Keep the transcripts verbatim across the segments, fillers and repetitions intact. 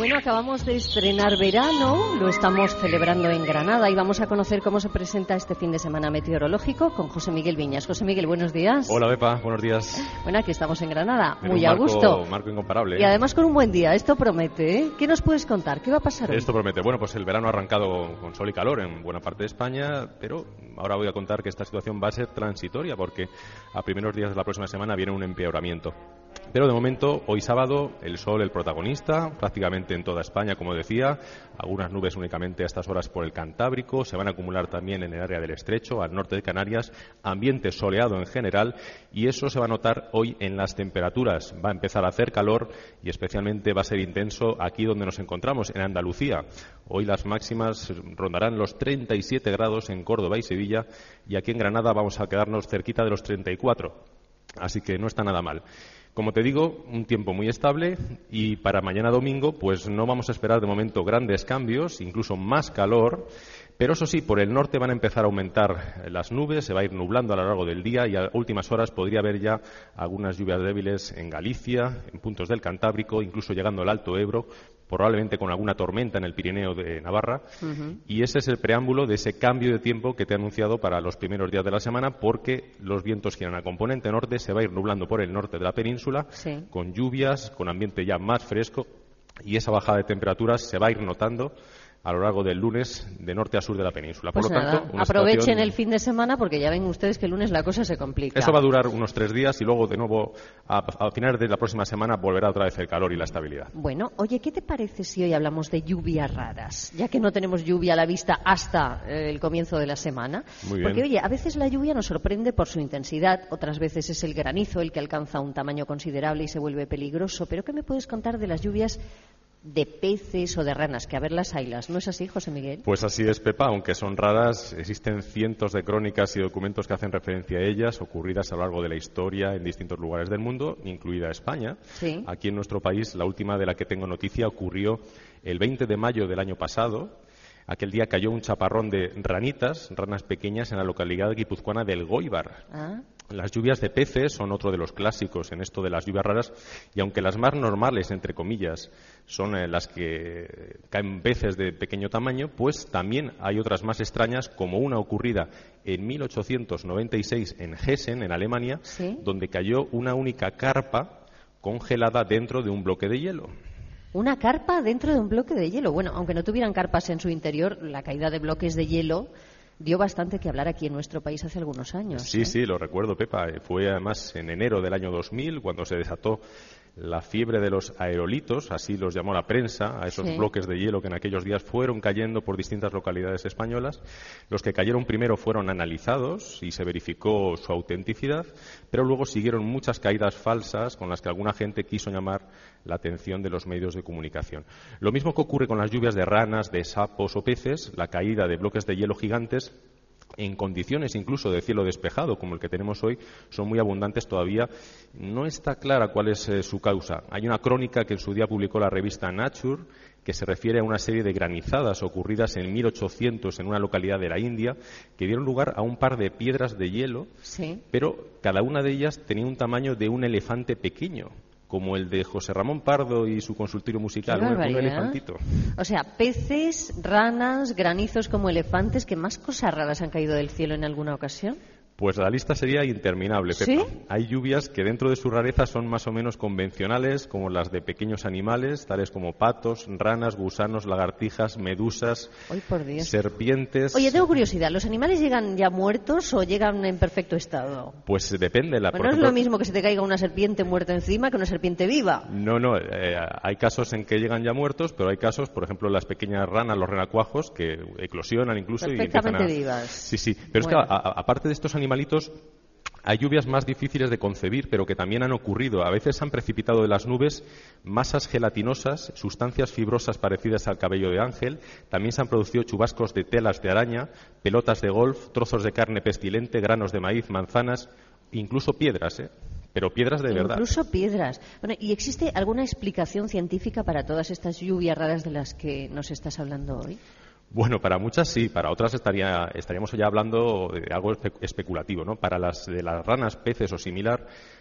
Bueno, acabamos de estrenar verano, lo estamos celebrando en Granada y vamos a conocer cómo se presenta este fin de semana meteorológico con José Miguel Viñas. José Miguel, buenos días. Hola, Pepa, buenos días. Bueno, aquí estamos en Granada, en muy un a marco, gusto. marco incomparable. Y además con un buen día, esto promete, ¿eh? ¿Qué nos puedes contar? ¿Qué va a pasar hoy? Esto promete. Bueno, pues el verano ha arrancado con sol y calor en buena parte de España, pero ahora voy a contar que esta situación va a ser transitoria porque a primeros días de la próxima semana viene un empeoramiento. Pero de momento, hoy sábado, el sol el protagonista, prácticamente en toda España, como decía, algunas nubes únicamente a estas horas por el Cantábrico, se van a acumular también en el área del Estrecho, al norte de Canarias, ambiente soleado en general, y eso se va a notar hoy en las temperaturas. Va a empezar a hacer calor y especialmente va a ser intenso aquí donde nos encontramos, en Andalucía. Hoy las máximas rondarán los treinta y siete grados en Córdoba y Sevilla, y aquí en Granada vamos a quedarnos cerquita de los treinta y cuatro. Así que no está nada mal. Como te digo, un tiempo muy estable y para mañana domingo pues no vamos a esperar de momento grandes cambios, incluso más calor, pero eso sí, por el norte van a empezar a aumentar las nubes, se va a ir nublando a lo largo del día y a últimas horas podría haber ya algunas lluvias débiles en Galicia, en puntos del Cantábrico, incluso llegando al Alto Ebro, probablemente con alguna tormenta en el Pirineo de Navarra. Uh-huh. Y ese es el preámbulo de ese cambio de tiempo que te he anunciado para los primeros días de la semana, porque los vientos giran a componente norte, se va a ir nublando por el norte de la península, sí, con lluvias, con ambiente ya más fresco, y esa bajada de temperaturas se va a ir notando a lo largo del lunes de norte a sur de la península. Por pues lo nada, tanto, una aprovechen situación... el fin de semana porque ya ven ustedes que el lunes la cosa se complica. Eso va a durar unos tres días y luego de nuevo a, a finales de la próxima semana volverá otra vez el calor y la estabilidad. Bueno, oye, ¿qué te parece si hoy hablamos de lluvias raras? Ya que no tenemos lluvia a la vista hasta eh, el comienzo de la semana. Muy bien. Porque oye, a veces la lluvia nos sorprende por su intensidad, otras veces es el granizo el que alcanza un tamaño considerable y se vuelve peligroso. Pero ¿qué me puedes contar de las lluvias de peces o de ranas, que a ver las haylas? ¿No es así, José Miguel? Pues así es, Pepa, aunque son raras, existen cientos de crónicas y documentos que hacen referencia a ellas, ocurridas a lo largo de la historia en distintos lugares del mundo, incluida España. Sí. Aquí en nuestro país, la última de la que tengo noticia ocurrió el veinte de mayo del año pasado. Aquel día cayó un chaparrón de ranitas, ranas pequeñas, en la localidad guipuzcoana del Goibar. Ah. Las lluvias de peces son otro de los clásicos en esto de las lluvias raras, y aunque las más normales, entre comillas, son eh, las que caen peces de pequeño tamaño, pues también hay otras más extrañas, como una ocurrida en mil ochocientos noventa y seis en Hessen, en Alemania, ¿sí?, donde cayó una única carpa congelada dentro de un bloque de hielo. Una carpa dentro de un bloque de hielo. Bueno, aunque no tuvieran carpas en su interior, la caída de bloques de hielo dio bastante que hablar aquí en nuestro país hace algunos años. Sí, ¿eh? sí, lo recuerdo, Pepa. Fue además en enero del año dos mil cuando se desató la fiebre de los aerolitos, así los llamó la prensa, a esos sí. bloques de hielo que en aquellos días fueron cayendo por distintas localidades españolas. Los que cayeron primero fueron analizados y se verificó su autenticidad, pero luego siguieron muchas caídas falsas con las que alguna gente quiso llamar la atención de los medios de comunicación. Lo mismo que ocurre con las lluvias de ranas, de sapos o peces, la caída de bloques de hielo gigantes en condiciones incluso de cielo despejado, como el que tenemos hoy, son muy abundantes todavía. No está clara cuál es eh, su causa. Hay una crónica que en su día publicó la revista Nature, que se refiere a una serie de granizadas ocurridas en mil ochocientos en una localidad de la India, que dieron lugar a un par de piedras de hielo, sí. pero cada una de ellas tenía un tamaño de un elefante pequeño, como el de José Ramón Pardo y su consultorio musical, un, un elefantito. O sea, peces, ranas, granizos como elefantes. ¿Qué más cosas raras han caído del cielo en alguna ocasión? Pues la lista sería interminable, Pepa. ¿Sí? Hay lluvias que dentro de su rareza son más o menos convencionales, como las de pequeños animales, tales como patos, ranas, gusanos, lagartijas, medusas, ¡ay, por Dios!, serpientes. Oye, tengo curiosidad, ¿los animales llegan ya muertos o llegan en perfecto estado? Pues depende. La, bueno, por no ejemplo, es lo mismo que se te caiga una serpiente muerta encima que una serpiente viva. No, no, eh, hay casos en que llegan ya muertos, pero hay casos, por ejemplo, las pequeñas ranas, los renacuajos, que eclosionan incluso y empiezan a... Perfectamente vivas. Sí, sí, pero bueno. es que a, a, aparte de estos animalitos, hay lluvias más difíciles de concebir, pero que también han ocurrido. A veces han precipitado de las nubes masas gelatinosas, sustancias fibrosas parecidas al cabello de ángel. También se han producido chubascos de telas de araña, pelotas de golf, trozos de carne pestilente, granos de maíz, manzanas, incluso piedras, ¿eh? Pero piedras de Incluso verdad. Incluso piedras. Bueno, ¿y existe alguna explicación científica para todas estas lluvias raras de las que nos estás hablando hoy? Bueno, para muchas sí, para otras estaría, estaríamos ya hablando de algo espe- especulativo, ¿no? Para las de las ranas, peces o similar,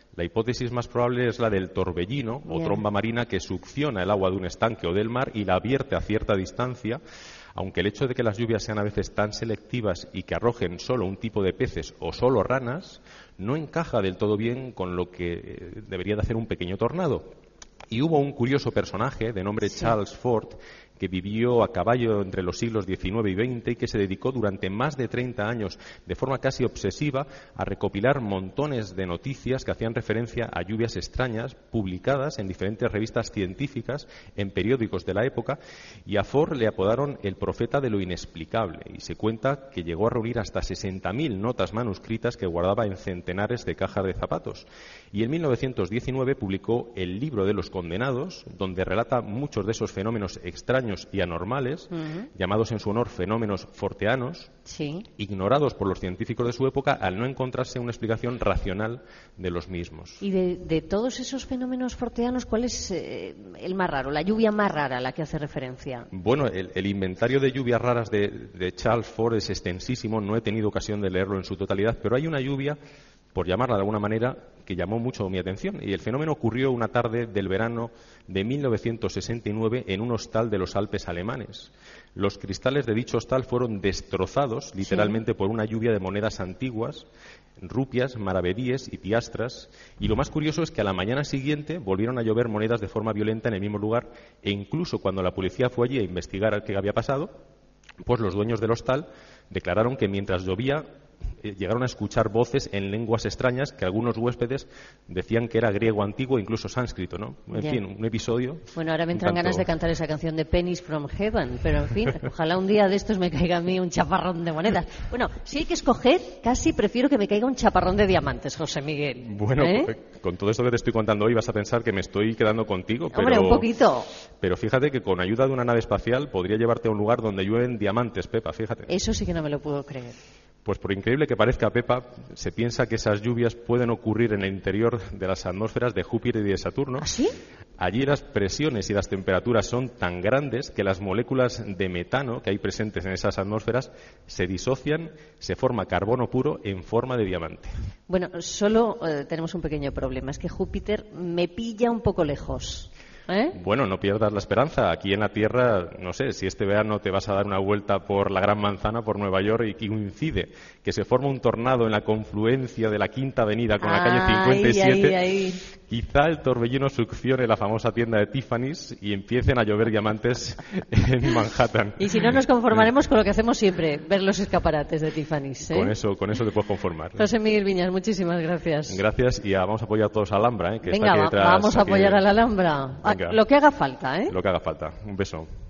La hipótesis más probable es la del torbellino o Bien. tromba marina que succiona el agua de un estanque o del mar y la vierte a cierta distancia, aunque el hecho de que las lluvias sean a veces tan selectivas y que arrojen solo un tipo de peces o solo ranas, no encaja del todo bien con lo que debería de hacer un pequeño tornado. Y hubo un curioso personaje de nombre Sí. Charles Ford, que vivió a caballo entre los siglos diecinueve y veinte y que se dedicó durante más de treinta años de forma casi obsesiva a recopilar montones de noticias que hacían referencia a lluvias extrañas publicadas en diferentes revistas científicas, en periódicos de la época, y a Ford le apodaron el profeta de lo inexplicable, y se cuenta que llegó a reunir hasta sesenta mil notas manuscritas que guardaba en centenares de cajas de zapatos. Y en mil novecientos diecinueve publicó El libro de los condenados, donde relata muchos de esos fenómenos extraños y anormales, uh-huh. llamados en su honor fenómenos forteanos, sí. ignorados por los científicos de su época al no encontrarse una explicación racional de los mismos. Y de, de todos esos fenómenos forteanos, ¿cuál es eh, el más raro, la lluvia más rara a la que hace referencia? Bueno, el, el inventario de lluvias raras de, de Charles Ford es extensísimo, no he tenido ocasión de leerlo en su totalidad, pero hay una lluvia, por llamarla de alguna manera, que llamó mucho mi atención. Y el fenómeno ocurrió una tarde del verano de mil novecientos sesenta y nueve en un hostal de los Alpes alemanes. Los cristales de dicho hostal fueron destrozados, literalmente, sí. por una lluvia de monedas antiguas, rupias, maravedíes y piastras. Y lo más curioso es que a la mañana siguiente volvieron a llover monedas de forma violenta en el mismo lugar, e incluso cuando la policía fue allí a investigar qué había pasado, pues los dueños del hostal declararon que mientras llovía llegaron a escuchar voces en lenguas extrañas que algunos huéspedes decían que era griego antiguo, incluso sánscrito, ¿no? En yeah. fin, un episodio... Bueno, ahora me entran tanto... ganas de cantar esa canción de Pennies from Heaven, pero en fin, ojalá un día de estos me caiga a mí un chaparrón de monedas. Bueno, si hay que escoger, casi prefiero que me caiga un chaparrón de diamantes, José Miguel. Bueno, ¿eh? con todo esto que te estoy contando hoy vas a pensar que me estoy quedando contigo, pero... Hombre, un poquito. Pero fíjate que con ayuda de una nave espacial podría llevarte a un lugar donde llueven diamantes, Pepa, fíjate. Eso sí que no me lo puedo creer. Pues por increíble que parezca, Pepa, se piensa que esas lluvias pueden ocurrir en el interior de las atmósferas de Júpiter y de Saturno. ¿Ah, sí? Allí las presiones y las temperaturas son tan grandes que las moléculas de metano que hay presentes en esas atmósferas se disocian, se forma carbono puro en forma de diamante. Bueno, solo eh, tenemos un pequeño problema, es que Júpiter me pilla un poco lejos. ¿Eh? Bueno, no pierdas la esperanza. Aquí en la Tierra, no sé, si este verano te vas a dar una vuelta por la Gran Manzana, por Nueva York, y coincide que se forma un tornado en la confluencia de la Quinta Avenida con la calle cincuenta y siete, ahí, ahí. Quizá el torbellino succione la famosa tienda de Tiffany's y empiecen a llover diamantes en Manhattan. Y si no, nos conformaremos con lo que hacemos siempre, ver los escaparates de Tiffany's. ¿eh? Con eso, con eso te puedes conformar. José Miguel Viñas, muchísimas gracias. Gracias, y vamos a apoyar todos a Alhambra, ¿eh? Que Venga, está aquí detrás, vamos a aquí apoyar de... a la Alhambra. Venga. Lo que haga falta, ¿eh? Lo que haga falta. Un beso.